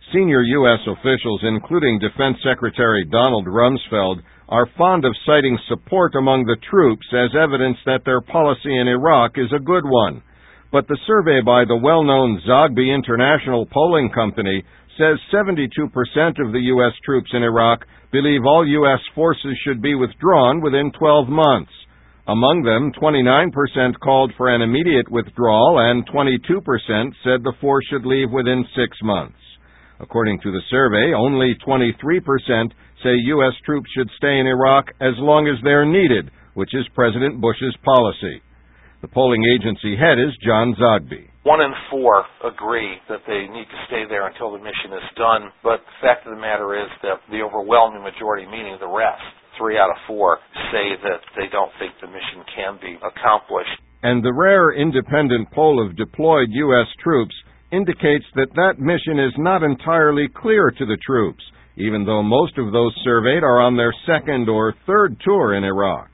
Senior U.S. officials, including Defense Secretary Donald Rumsfeld, are fond of citing support among the troops as evidence that their policy in Iraq is a good one. But the survey by the well-known Zogby International Polling Company says 72% of the U.S. troops in Iraq believe all U.S. forces should be withdrawn within 12 months. Among them, 29% called for an immediate withdrawal and 22% said the force should leave within 6 months. According to the survey, only 23% say U.S. troops should stay in Iraq as long as they're needed, which is President Bush's policy. The polling agency head is John Zogby. 1 in 4 agree that they need to stay there until the mission is done, but the fact of the matter is that the overwhelming majority, meaning the rest, 3 out of 4, say that they don't think the mission can be accomplished. And the rare independent poll of deployed U.S. troops indicates that that mission is not entirely clear to the troops, even though most of those surveyed are on their second or third tour in Iraq.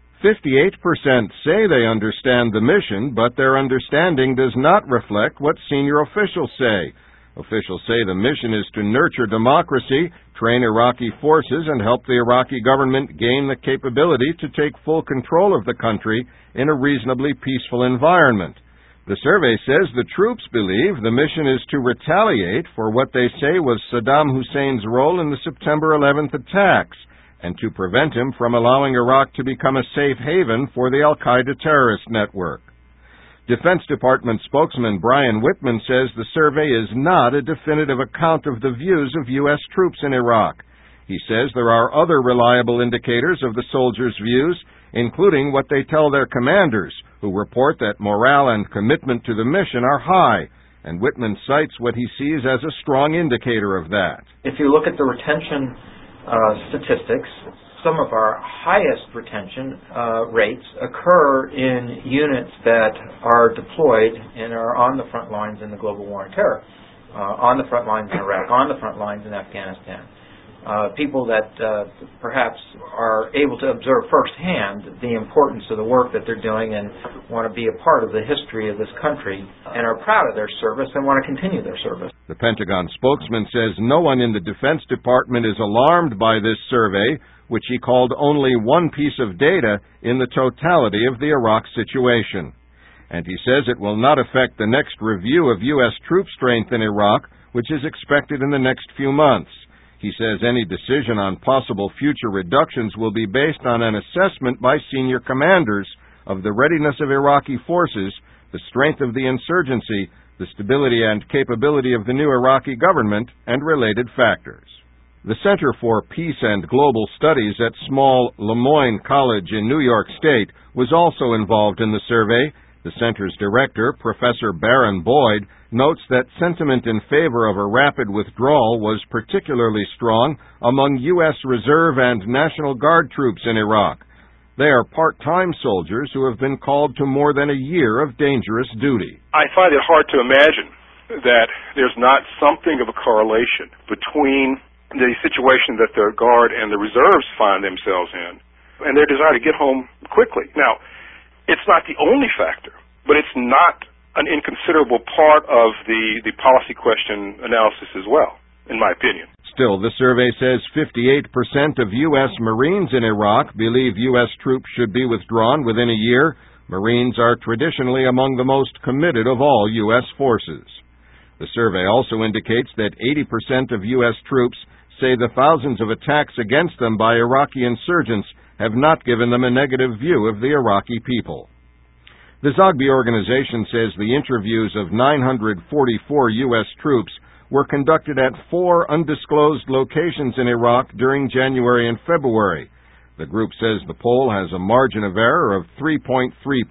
58% say they understand the mission, but their understanding does not reflect what senior officials say. Officials say the mission is to nurture democracy, train Iraqi forces, and help the Iraqi government gain the capability to take full control of the country in a reasonably peaceful environment. The survey says the troops believe the mission is to retaliate for what they say was Saddam Hussein's role in the September 11th attacks, and to prevent him from allowing Iraq to become a safe haven for the al-Qaeda terrorist network. Defense Department spokesman Brian Whitman says the survey is not a definitive account of the views of U.S. troops in Iraq. He says there are other reliable indicators of the soldiers' views, including what they tell their commanders, who report that morale and commitment to the mission are high, and Whitman cites what he sees as a strong indicator of that. If you look at the retention statistics, some of our highest retention rates occur in units that are deployed and are on the front lines in the global war on terror, on the front lines in Iraq, on the front lines in Afghanistan. People that perhaps are able to observe firsthand the importance of the work that they're doing and want to be a part of the history of this country and are proud of their service and want to continue their service. The Pentagon spokesman says no one in the Defense Department is alarmed by this survey, which he called only one piece of data in the totality of the Iraq situation. And he says it will not affect the next review of U.S. troop strength in Iraq, which is expected in the next few months. He says any decision on possible future reductions will be based on an assessment by senior commanders of the readiness of Iraqi forces, the strength of the insurgency, the stability and capability of the new Iraqi government, and related factors. The Center for Peace and Global Studies at small Lemoyne College in New York State was also involved in the survey. The center's director, Professor Baron Boyd, notes that sentiment in favor of a rapid withdrawal was particularly strong among U.S. Reserve and National Guard troops in Iraq. They are part-time soldiers who have been called to more than a year of dangerous duty. I find it hard to imagine that there's not something of a correlation between the situation that the Guard and the Reserves find themselves in and their desire to get home quickly. Now, it's not the only factor, but it's not an inconsiderable part of the policy question analysis as well, in my opinion. Still, the survey says 58% of U.S. Marines in Iraq believe U.S. troops should be withdrawn within a year. Marines are traditionally among the most committed of all U.S. forces. The survey also indicates that 80% of U.S. troops say the thousands of attacks against them by Iraqi insurgents have not given them a negative view of the Iraqi people. The Zogby organization says the interviews of 944 U.S. troops were conducted at 4 undisclosed locations in Iraq during January and February. The group says the poll has a margin of error of 3.3%.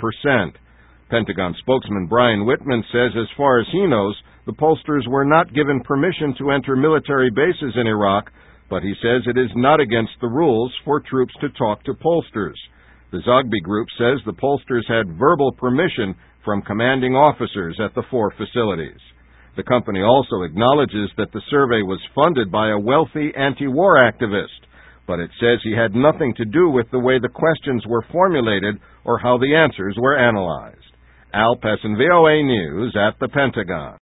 Pentagon spokesman Brian Whitman says as far as he knows, the pollsters were not given permission to enter military bases in Iraq, but he says it is not against the rules for troops to talk to pollsters. The Zogby Group says the pollsters had verbal permission from commanding officers at the 4 facilities. The company also acknowledges that the survey was funded by a wealthy anti-war activist, but it says he had nothing to do with the way the questions were formulated or how the answers were analyzed. Al Pessin, VOA News at the Pentagon.